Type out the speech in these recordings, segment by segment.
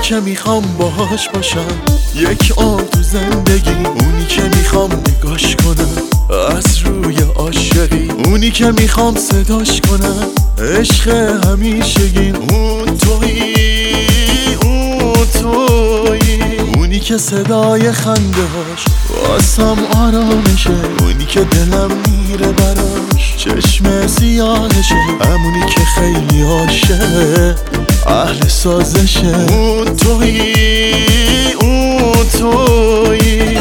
که میخوام باهاش باشم، یک آن تو زندگی. اونی که میخوام نگاش کنم از روی عاشقی، اونی که میخوام صداش کنم عشق همیشگی. اون تویی، اون تویی، اونی که صدای خنده هاش واسم آرامشه، اونی که دلم میره براش چشم سیاهشه، همونی که خیلی عاشق اهل سازشه. اون تویی، اون تویی.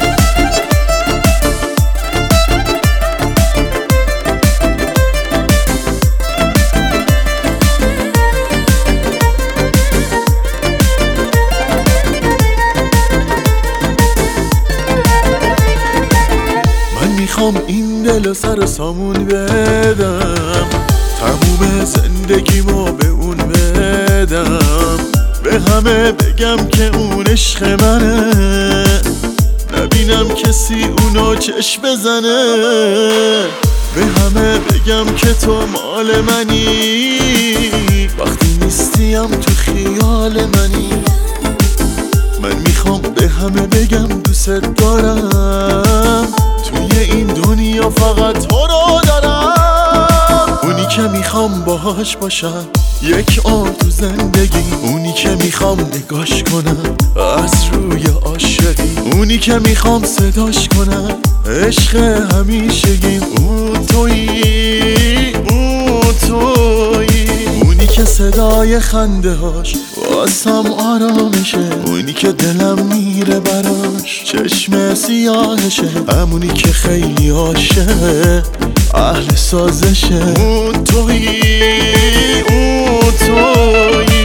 میخوام این دل سر سامون بدم، تموم زندگیمو به اون بدم، به همه بگم که اون عشق منه، نبینم کسی اونو چشم بزنه، به همه بگم که تو مال منی، وقتی نیستیم تو خیال منی. من میخوام به همه بگم دوست دارم، توی این دنیا فقط تو رو دارم. اونی که میخوام باهاش باشم، یک آن تو زندگی. اونی که میخوام نگاش کنم از روی عاشقی، اونی که میخوام صداش کنم عشق همیشگی. اون تویی، اون تویی، اونی که صدای خنده هاش واسم آرامشه، اونی که دلم میره براش چشم سیاهشه، همونی که خیلی عاشق اهل سازشه. اون تویی، اون تویی.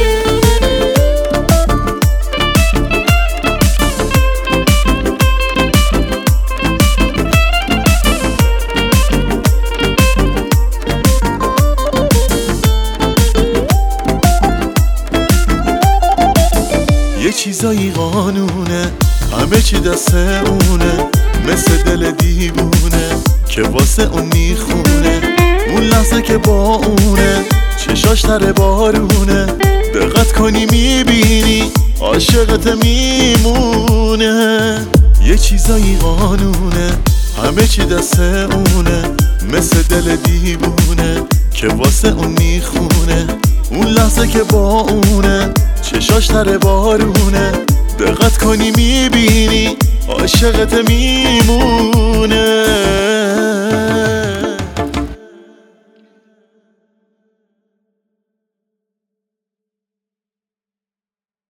یه چیزایی قانونه، همه چی دست اونه، مثل دل دیوونه که واسه اون میخونه. اون لحظه که با اونه چشاش تر بارونه، دقت کنی میبینی عاشقت میمونه. یه چیزایی قانونه، همه چی دست اونه، مثل دل دیوونه که واسه اون میخونه. اون لحظه که با اونه چشاش تر بارونه، دقت کنی میبینی عاشقت میمونه.